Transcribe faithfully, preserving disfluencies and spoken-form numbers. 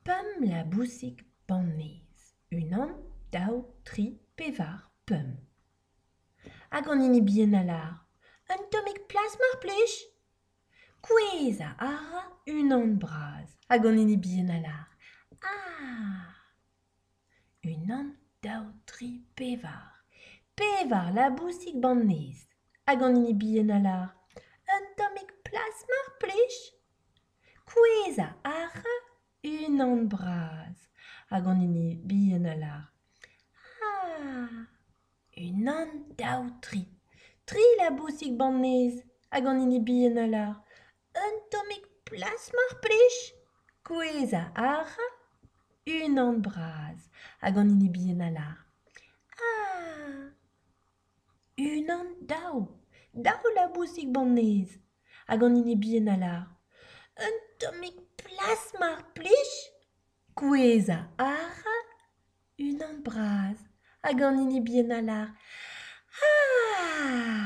Pum la bousig banez, unan, daou, tri, pevar, pum. Hag an hini bien a lar, un tomik plas mar plij. Kouez a ara unan braz, hag an hini bien a lar. Ah, unan, daou, tri, pevar. Pevar la bousig banez, hag an hini bien a lar. Un tomik plas mar plij. Kouez a ara unan braz, hag an hini bien a lar. Ah, unan, daou, tri. Tri la bousig banez, hag an hini bien a lar. Un tomik plas mar plij. Kouez a ara unan braz, hag an hini bien a lar. Ah, unan, daou. Daou la bousig banez, hag an hini bien a lar. Un tomik plas mar plij. Kouez a ara unan braz, hag an hini bien a lar. Ah